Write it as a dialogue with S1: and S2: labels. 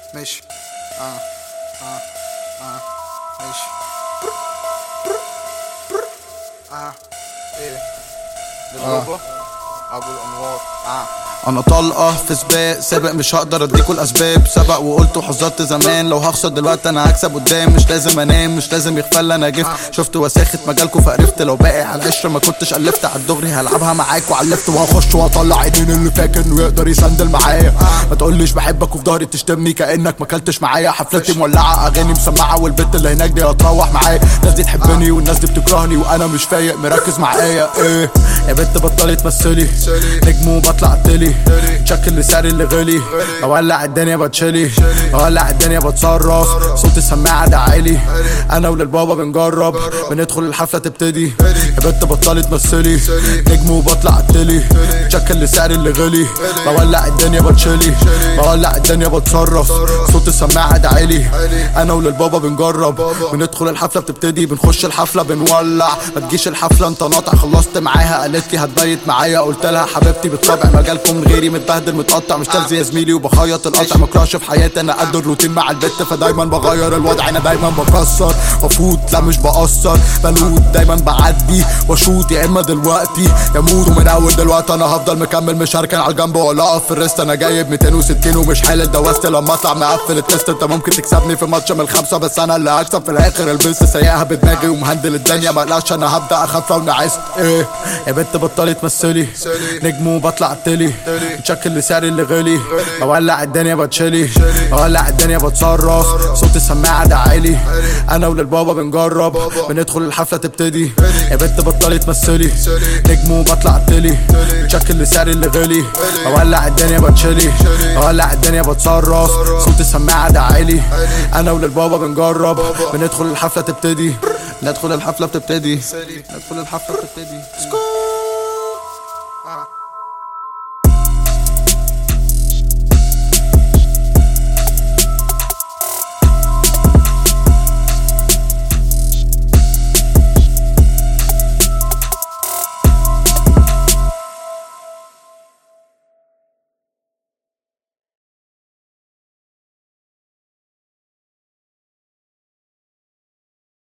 S1: ماشي. ماشي. ايه للغربة ابو الانوار. انا طلقه في سباق سابق، مش هقدر اديكوا الاسباب. سبق وقلت وحذرت زمان، لو هخسر دلوقتي انا هكسب قدام. مش لازم انام، مش لازم يغفل انا جفت. شفت وساخة مجالكوا فقرفت، لو باقي على القشره ما كنتش الفت. على الدغري هلعبها معاك وعلفت، وهخش واطلع عينين اللي فاكر انه يقدر يسندل معايا. ما تقوليش بحبك وفي ظهري تشتمني كانك ما اكلتش معايا. حفلتي مولعه، اغاني مسمعه، والبت اللي هناك دي هتروح معايا. الناس دي تحبني والناس دي بتكرهني، وانا مش فايق مركز معايا. ايه يا بنت بطلي تمثلي، نجم وبطلع تلي، شكل لسعري اللي غلي. اولع الدنيا بتشلي، اولع الدنيا بتصرف، صوت السماعه ده عالي. انا وللبابا بنجرب، بندخل الحفله تبتدي. يا بنت بطلي تمثلي، نجم وبطلع التلي، شكل لسعري اللي غلي. بولع الدنيا بتشلي، بولع الدنيا بتصرف، صوت السماعه ده عالي. انا وللبابا بنجرب، بندخل الحفله بتبتدي. بنخش الحفله بنولع، ما تجيش الحفله انت ناطع. خلصت معاها قالت لي هتبيت معايا، قلت لها حبيبتي بالطبع مجالكم من غيري متبهدل متقطع. مش تلزي يا زميلي وبخيط القطع، مكراش في حياتي انا قد الروتين مع البت، فدايما بغير الوضع. انا دايما بكسر وافوت، لا مش بقصر، بلوت دايما بعدي واشوط. يا اما دلوقتي يا موت، ومن اول دلوقتي انا هفضل مكمل، مش هركن على الجنب ولا اقف في الريست. انا جايب 260 ومش حالل دوست، لما اطلع مقفل التست. انت ممكن تكسبني في ماتش من الخمسه، بس انا اللي هكسب في الاخر. البس سايقها بدماغي ومهندل الدنيا، مقلقش انا هبدا اخاف لو نعست. ايه يا بنت بطلي تمثلي، نجم وبطلع التلي، شكل لسعري اللي غلي. اولع الدنيا بتشلي، اولع الدنيا بتصرف، صوت السماعه ده عالي. انا وللبابا بنجرب، بندخل الحفله تبتدي. يا بنت بطلي تمثلي، نجم وبطلع التلي، شكل لسعري اللي غلي. اولع الدنيا بتشلي، اولع الدنيا بتصرف، صوت السماعه ده عالي. انا وللبابا بنجرب، بندخل الحفله تبتدي. ندخل الحفله بتبتدي، ندخل الحفله بتبتدي.